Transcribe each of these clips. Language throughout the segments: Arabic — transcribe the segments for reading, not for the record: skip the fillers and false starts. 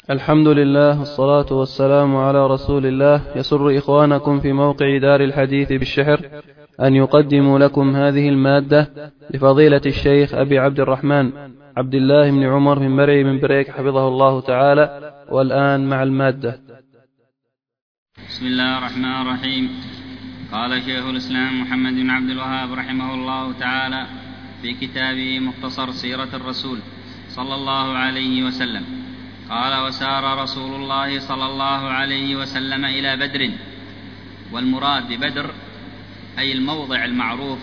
الحمد لله والصلاة والسلام على رسول الله. يسر إخوانكم في موقع دار الحديث بالشحر أن يقدموا لكم هذه المادة لفضيلة الشيخ أبي عبد الرحمن عبد الله بن عمر بن مرعي بن بريك حفظه الله تعالى. والآن مع المادة. بسم الله الرحمن الرحيم. قال شيخ الإسلام محمد بن عبد الوهاب رحمه الله تعالى في كتابه مختصر سيرة الرسول صلى الله عليه وسلم قال: وسار رسول الله صلى الله عليه وسلم إلى بدر. والمراد ببدر أي الموضع المعروف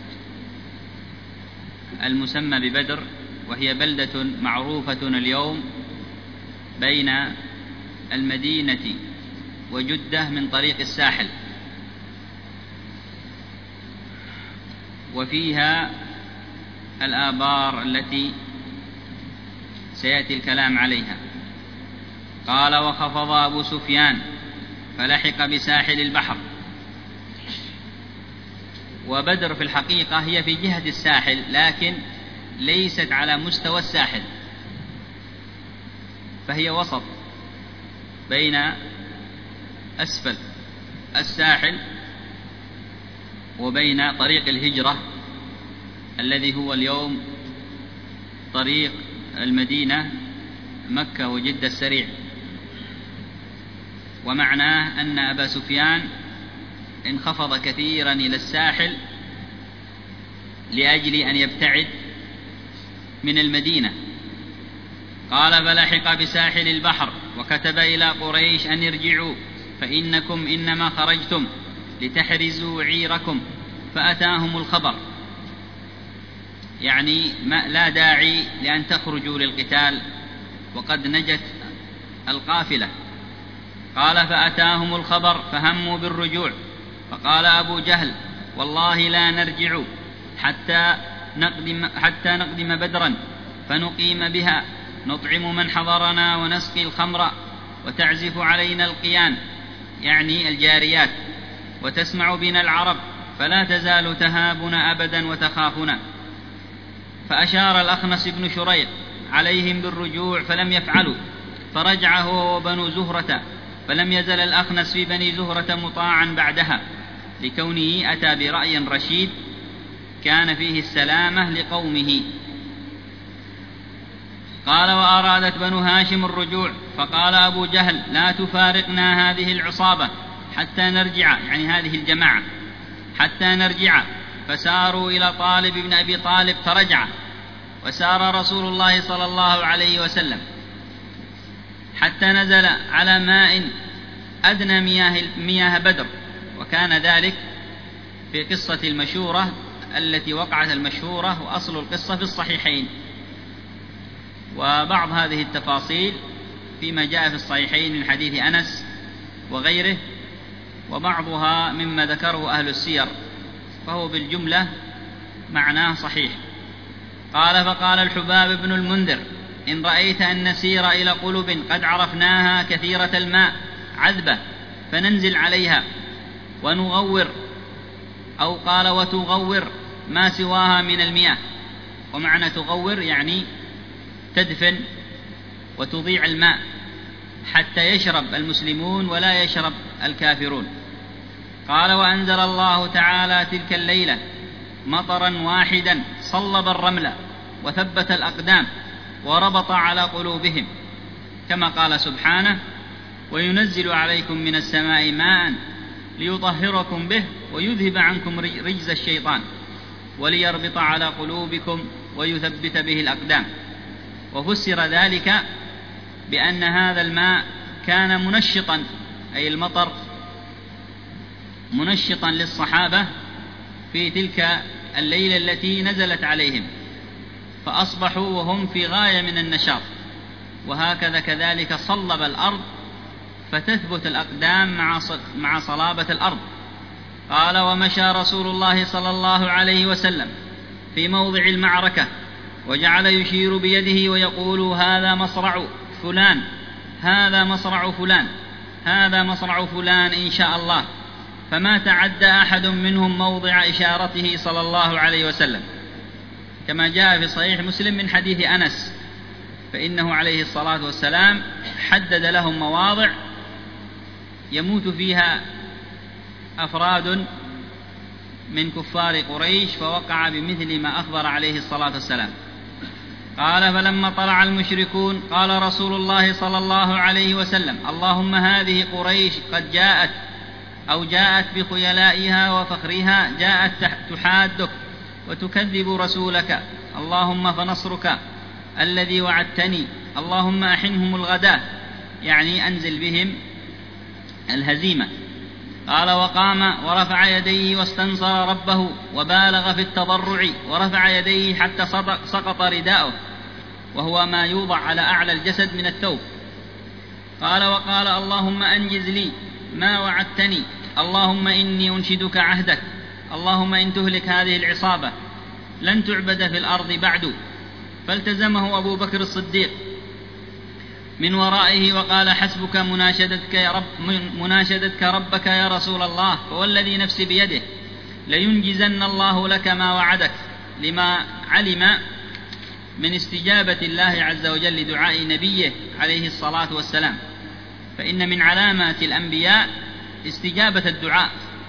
المسمى ببدر، وهي بلدة معروفة اليوم بين المدينة وجدة من طريق الساحل، وفيها الآبار التي سيأتي الكلام عليها. قال: وخفض أبو سفيان فلحق بساحل البحر. وبدر في الحقيقة هي في جهة الساحل، لكن ليست على مستوى الساحل، فهي وسط بين أسفل الساحل وبين طريق الهجرة الذي هو اليوم طريق المدينة مكة وجدة السريع. ومعناه أن أبا سفيان انخفض كثيرا إلى الساحل لأجل أن يبتعد من المدينة. قال: فلحق بساحل البحر وكتب إلى قريش أن ارجعوا فإنكم إنما خرجتم لتحرزوا عيركم، فأتاهم الخبر، يعني لا داعي لأن تخرجوا للقتال وقد نجت القافلة. قال: فأتاهم الخبر فهموا بالرجوع. فقال أبو جهل: والله لا نرجع حتى نقدم بدرا فنقيم بها، نطعم من حضرنا ونسقي الخمر وتعزف علينا القيان، يعني الجاريات، وتسمع بنا العرب، فلا تزال تهابنا أبدا وتخافنا. فأشار الأخنس بن شريق عليهم بالرجوع فلم يفعلوا، فرجع هو وبنو زهرة، فلم يزل الأخنس في بني زهرة مطاعا بعدها، لكونه أتى برأي رشيد كان فيه السلامة لقومه. قال: وأرادت بنو هاشم الرجوع، فقال أبو جهل: لا تفارقنا هذه العصابة حتى نرجع، يعني هذه الجماعة، حتى نرجع. فساروا إلى طالب بن أبي طالب فرجع. وسار رسول الله صلى الله عليه وسلم حتى نزل على ماء أدنى مياه بدر، وكان ذلك في قصة المشورة التي وقعت المشهورة، وأصل القصة في الصحيحين. وبعض هذه التفاصيل فيما جاء في الصحيحين من حديث أنس وغيره، وبعضها مما ذكره أهل السير، فهو بالجملة معناه صحيح. قال: فقال الحباب بن المنذر: إن رأيت أن نسير إلى قلب قد عرفناها كثيرة الماء عذبة فننزل عليها ونغور، أو قال وتغور ما سواها من المياه. ومعنى تغور يعني تدفن وتضيع الماء حتى يشرب المسلمون ولا يشرب الكافرون. قال: وأنزل الله تعالى تلك الليلة مطرا واحدا صلب الرمل وثبت الأقدام وربط على قلوبهم، كما قال سبحانه: وينزل عليكم من السماء ماء ليطهركم به ويذهب عنكم رجز الشيطان وليربط على قلوبكم ويثبت به الأقدام. وفسر ذلك بأن هذا الماء كان منشطا، أي المطر منشطا للصحابة في تلك الليلة التي نزلت عليهم، فأصبحوا وهم في غاية من النشاط. وهكذا كذلك صلب الأرض فتثبت الأقدام مع صلابة الأرض. قال: ومشى رسول الله صلى الله عليه وسلم في موضع المعركة وجعل يشير بيده ويقول: هذا مصرع فلان، هذا مصرع فلان، هذا مصرع فلان إن شاء الله. فما تعدى أحد منهم موضع إشارته صلى الله عليه وسلم، كما جاء في صحيح مسلم من حديث أنس. فإنه عليه الصلاة والسلام حدد لهم مواضع يموت فيها أفراد من كفار قريش، فوقع بمثل ما أخبر عليه الصلاة والسلام. قال: فلما طلع المشركون قال رسول الله صلى الله عليه وسلم: اللهم هذه قريش قد جاءت بخيلائها وفخرها، جاءت تحادك وتكذب رسولك، اللهم فنصرك الذي وعدتني، اللهم أحنهم الغداة، يعني أنزل بهم الهزيمة. قال: وقام ورفع يديه واستنصر ربه وبالغ في التضرع، ورفع يديه حتى سقط رداؤه، وهو ما يوضع على أعلى الجسد من الثوب. قال: وقال: اللهم أنجز لي ما وعدتني، اللهم إني أنشدك عهدك، اللهم إن تهلك هذه العصابة لن تعبد في الأرض بعد. فالتزمه أبو بكر الصديق من ورائه وقال: حسبك مناشدتك ربك يا رسول الله، فوالذي نفسي بيده لينجزن الله لك ما وعدك، لما علم من استجابة الله عز وجل لدعاء نبيه عليه الصلاة والسلام، فإن من علامات الأنبياء استجابة الدعاء.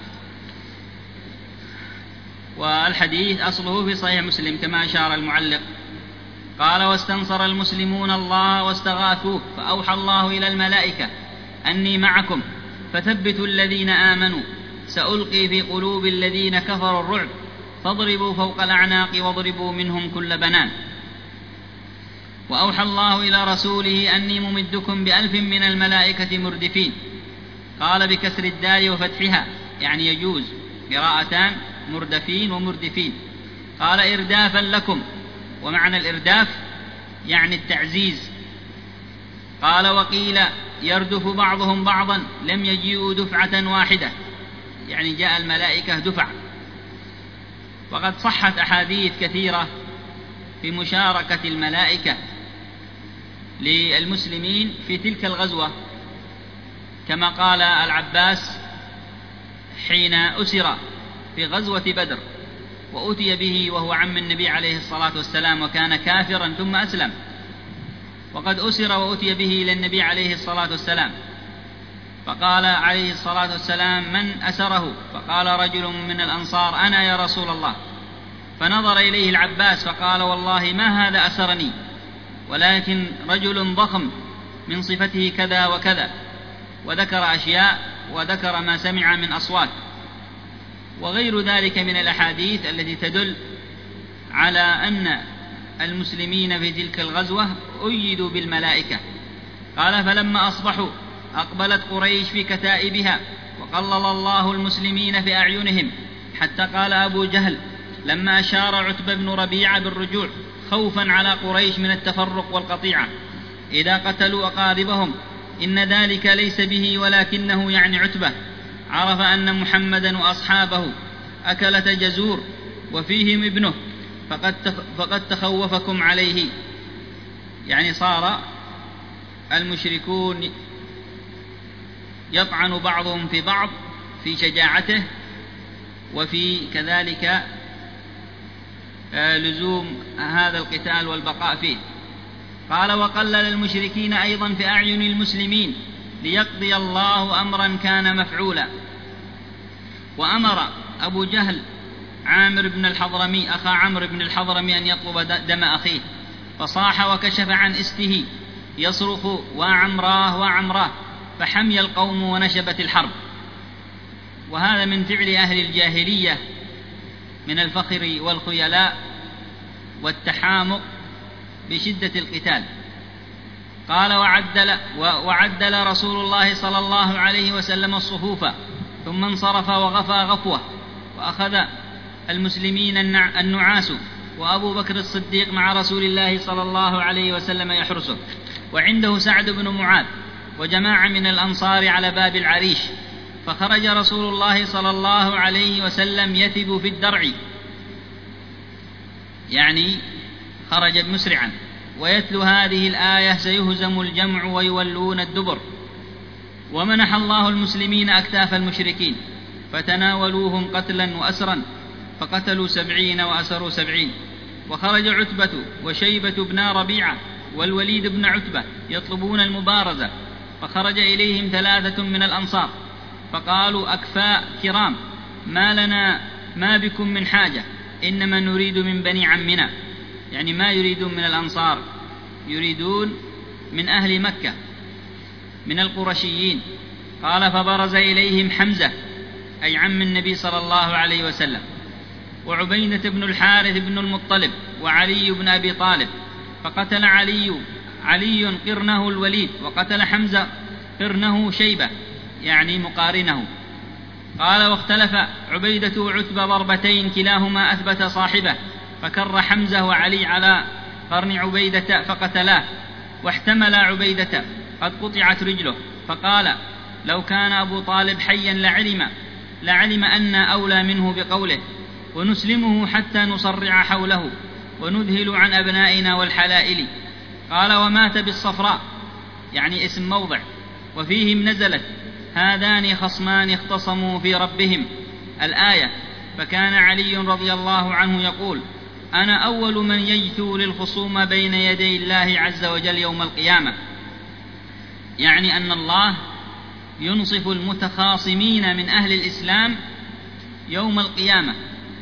والحديث أصله في صحيح مسلم كما أشار المعلق. قال: واستنصر المسلمون الله واستغاثوه، فأوحى الله إلى الملائكة أني معكم فثبتوا الذين آمنوا، سألقي في قلوب الذين كفروا الرعب، فاضربوا فوق الأعناق واضربوا منهم كل بنان. وأوحى الله إلى رسوله أني ممدكم ب1000 من الملائكة مردفين. قال بكسر الدال وفتحها، يعني يجوز قراءتان، مردفين ومردفين. قال: إردافا لكم، ومعنى الإرداف يعني التعزيز. قال: وقيل يردف بعضهم بعضا، لم يجيئوا دفعة واحدة، يعني جاء الملائكة دفع. وقد صحت أحاديث كثيرة في مشاركة الملائكة للمسلمين في تلك الغزوة، كما قال العباس حين أسر في غزوة بدر وأتي به وهو عم النبي عليه الصلاة والسلام، وكان كافرا ثم أسلم، وقد أسر وأتي به إلى النبي عليه الصلاة والسلام، فقال عليه الصلاة والسلام: من أسره؟ فقال رجل من الأنصار: أنا يا رسول الله. فنظر إليه العباس فقال: والله ما هذا أسرني، ولكن رجل ضخم من صفته كذا وكذا، وذكر أشياء وذكر ما سمع من أصوات وغير ذلك من الأحاديث التي تدل على أن المسلمين في تلك الغزوة أيدوا بالملائكة. قال: فلما أصبحوا أقبلت قريش في كتائبها، وقلل الله المسلمين في أعينهم، حتى قال أبو جهل لما أشار عتبة بن ربيعة بالرجوع خوفا على قريش من التفرق والقطيعة إذا قتلوا أقاربهم: إن ذلك ليس به ولكنه يعني عتبة عرف أن محمدا وأصحابه أكلة جزور وفيهم ابنه فقد تخوفكم عليه. يعني صار المشركون يطعن بعضهم في بعض في شجاعته وفي كذلك لزوم هذا القتال والبقاء فيه. قال: وقلل المشركين أيضا في أعين المسلمين ليقضي الله أمرا كان مفعولا. وأمر أبو جهل عامر بن الحضرمي أخا عمرو بن الحضرمي أن يطلب دم أخيه، فصاح وكشف عن استه يصرخ: وعمراه وعمراه، فحمي القوم ونشبت الحرب. وهذا من فعل أهل الجاهلية من الفخر والخيلاء والتحامق بشدة القتال. قال: وعدل رسول الله صلى الله عليه وسلم الصفوف، ثم انصرف وغفى غفوة، وأخذ المسلمين النعاس، وأبو بكر الصديق مع رسول الله صلى الله عليه وسلم يحرسه، وعنده سعد بن معاذ وجماعة من الأنصار على باب العريش. فخرج رسول الله صلى الله عليه وسلم يثب في الدرع، يعني خرج مسرعا، ويتلو هذه الآية: سيهزم الجمع ويولون الدبر. ومنح الله المسلمين أكتاف المشركين، فتناولوهم قتلا وأسرا، فقتلوا 70 وأسروا 70. وخرج عتبة وشيبة بن ربيعة والوليد بن عتبة يطلبون المبارزة، فخرج إليهم 3 من الأنصار فقالوا: أكفاء كرام، ما لنا ما بكم من حاجة، إنما نريد من بني عمنا، يعني ما يريدون من الأنصار، يريدون من أهل مكة من القرشيين. قال: فبرز إليهم حمزة أي عم النبي صلى الله عليه وسلم، وعبيدة بن الحارث بن المطلب، وعلي بن أبي طالب، فقتل علي قرنه الوليد، وقتل حمزة قرنه شيبة يعني مقارنه. قال: واختلف عبيدة وعتبة ضربتين كلاهما أثبت صاحبه، فكر حمزة وعلي على قرن عبيدة فقتلاه، واحتمل عبيدة قد قطعت رجله، فقال: لو كان أبو طالب حيا لعلم أن أولى منه بقوله، ونسلمه حتى نصرع حوله ونذهل عن أبنائنا والحلائل. قال: ومات بالصفراء يعني اسم موضع، وفيهم نزلت: هذان خصمان اختصموا في ربهم الآية. فكان علي رضي الله عنه يقول: أنا أول من يجثو للخصوم بين يدي الله عز وجل يوم القيامة، يعني أن الله ينصف المتخاصمين من أهل الإسلام يوم القيامة.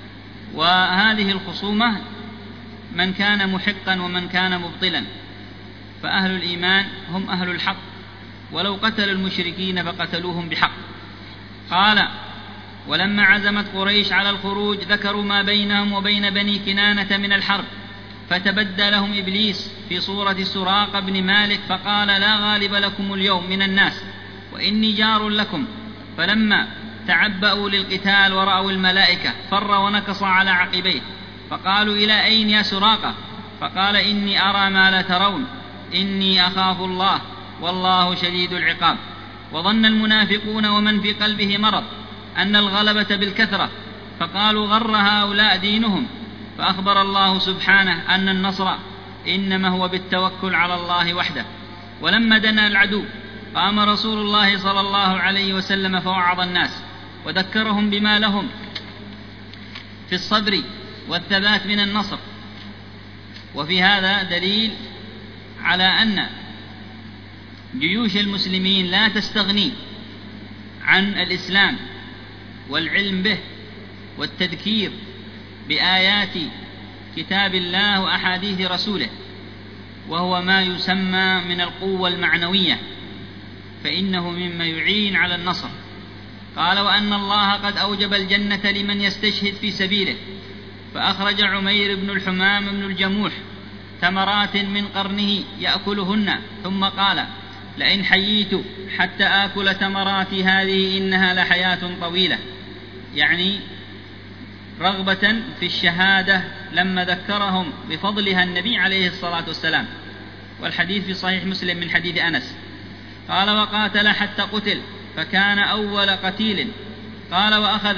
وهذه الخصومة من كان محقا ومن كان مبطلا، فأهل الإيمان هم أهل الحق، ولو قتلوا المشركين فقتلوهم بحق. قال: ولما عزمت قريش على الخروج ذكروا ما بينهم وبين بني كنانة من الحرب، فتبدى لهم إبليس في صورة سراقة بن مالك فقال: لا غالب لكم اليوم من الناس وإني جار لكم. فلما تعبأوا للقتال ورأوا الملائكة فر ونكص على عقبيه، فقالوا: إلى أين يا سراقة؟ فقال: إني أرى ما لا ترون، إني أخاف الله والله شديد العقاب. وظن المنافقون ومن في قلبه مرض أن الغلبة بالكثرة، فقالوا: غر هؤلاء دينهم. فأخبر الله سبحانه أن النصر إنما هو بالتوكل على الله وحده. ولما دنا العدو قام رسول الله صلى الله عليه وسلم فوعظ الناس وذكرهم بما لهم في الصبر والثبات من النصر. وفي هذا دليل على أن جيوش المسلمين لا تستغني عن الإسلام والعلم به والتذكير بآيات كتاب الله وأحاديث رسوله، وهو ما يسمى من القوة المعنوية، فإنه مما يعين على النصر. قال: وأن الله قد أوجب الجنة لمن يستشهد في سبيله، فأخرج عمير بن الحمام بن الجموح تمرات من قرنه يأكلهن، ثم قال: لئن حييت حتى آكل تمراتي هذه إنها لحياة طويلة، يعني رغبة في الشهادة لما ذكرهم بفضلها النبي عليه الصلاة والسلام. والحديث في صحيح مسلم من حديث أنس. قال: وقاتل حتى قتل فكان أول قتيل. قال: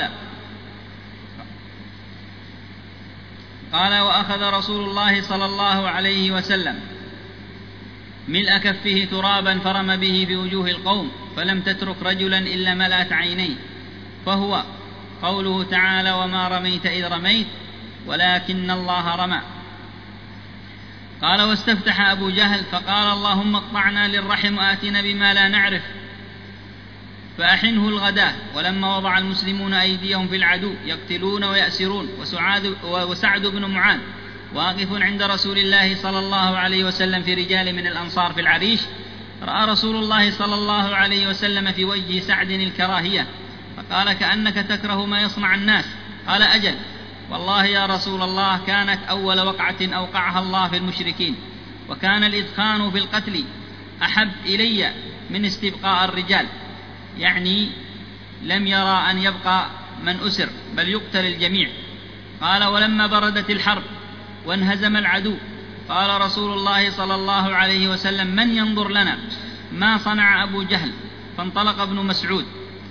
وأخذ رسول الله صلى الله عليه وسلم ملء كفه ترابا فرم به في وجوه القوم، فلم تترك رجلا إلا ملأت عينيه، فهو قوله تعالى: وما رميت إذ رميت ولكن الله رمى. قال: واستفتح أبو جهل فقال: اللهم اقطعنا للرحم وآتنا بما لا نعرف فأحنه الغداة. ولما وضع المسلمون أيديهم في العدو يقتلون ويأسرون، وسعد بن معاذ واقف عند رسول الله صلى الله عليه وسلم في رجال من الأنصار في العريش، رأى رسول الله صلى الله عليه وسلم في وجه سعد الكراهية، فقال: كأنك تكره ما يصنع الناس. قال: أجل والله يا رسول الله، كانت أول وقعة أوقعها الله في المشركين، وكان الإدخان في القتل أحب إلي من استبقاء الرجال، يعني لم يرى أن يبقى من أسر بل يقتل الجميع. قال: ولما بردت الحرب وانهزم العدو قال رسول الله صلى الله عليه وسلم: من ينظر لنا ما صنع أبو جهل؟ فانطلق ابن مسعود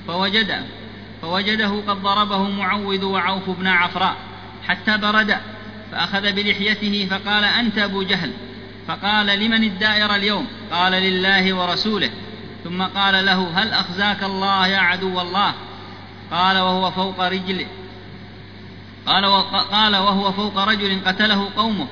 فوجده قد ضربه معوذ وعوف بن عفراء حتى برد، فأخذ بلحيته فقال: أنت أبو جهل. فقال: لمن الدائرة اليوم؟ قال: لله ورسوله. ثم قال له: هل أخزاك الله يا عدو الله؟ قال: وهو فوق رجل قتله قومه،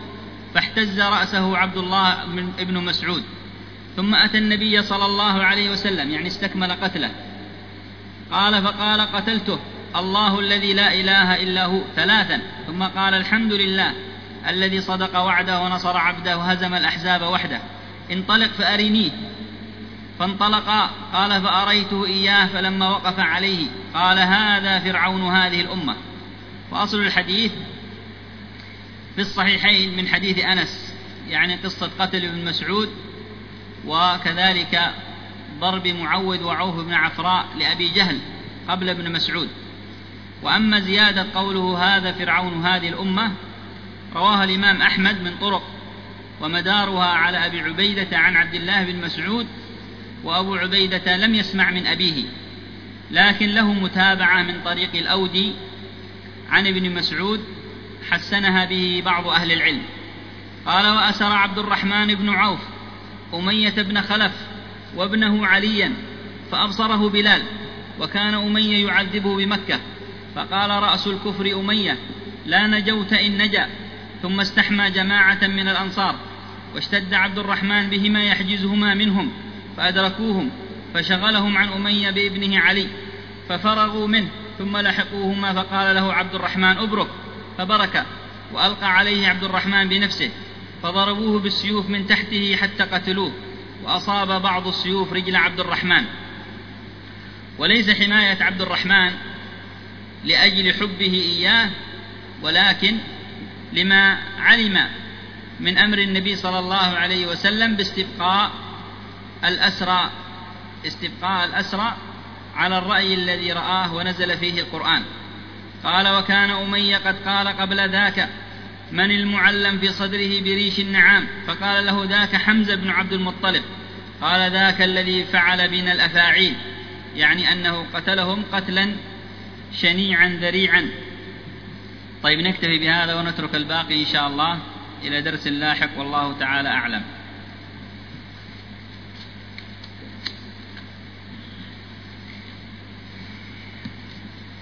فاحتز رأسه عبد الله بن مسعود، ثم أتى النبي صلى الله عليه وسلم، يعني استكمل قتله، فقال قتلته، الله الذي لا إله إلا هو، 3، ثم قال الحمد لله الذي صدق وعده ونصر عبده وهزم الأحزاب وحده، انطلق فأرنيه. فانطلقا، قال فأريته إياه، فلما وقف عليه قال هذا فرعون هذه الأمة. وأصل الحديث في الصحيحين من حديث أنس، يعني قصة قتل ابن مسعود، وكذلك ضرب معوذ وعوف بن عفراء لأبي جهل قبل ابن مسعود. وأما زيادة قوله هذا فرعون هذه الأمة رواها الإمام أحمد من طرق، ومدارها على أبي عبيدة عن عبد الله بن مسعود، وأبو عبيدة لم يسمع من أبيه، لكن له متابعة من طريق الأودي عن ابن مسعود حسنها به بعض أهل العلم. قال وأسر عبد الرحمن بن عوف أمية بن خلف وابنه عليا، فأبصره بلال، وكان أمية يعذبه بمكة، فقال رأس الكفر أمية لا نجوت إن نجا، ثم استحمى جماعة من الأنصار، واشتد عبد الرحمن بهما يحجزهما منهم، فأدركوهم فشغلهم عن أمية بابنه علي، ففرغوا منه، ثم لحقوهما، فقال له عبد الرحمن أبرك، فبرك، وألقى عليه عبد الرحمن بنفسه، فضربوه بالسيوف من تحته حتى قتلوه، وأصاب بعض السيوف رجل عبد الرحمن. وليس حماية عبد الرحمن لأجل حبه إياه، ولكن لما علم من أمر النبي صلى الله عليه وسلم باستبقاء الأسرى على الرأي الذي رآه ونزل فيه القرآن. قال وكان أمية قد قال قبل ذاك من المعلم في صدره بريش النعام، فقال له ذاك حمزة بن عبد المطلب، قال ذاك الذي فعل بنا الأفاعيل، يعني أنه قتلهم قتلا شنيعا ذريعا. طيب نكتفي بهذا ونترك الباقي إن شاء الله إلى درس لاحق، والله تعالى أعلم.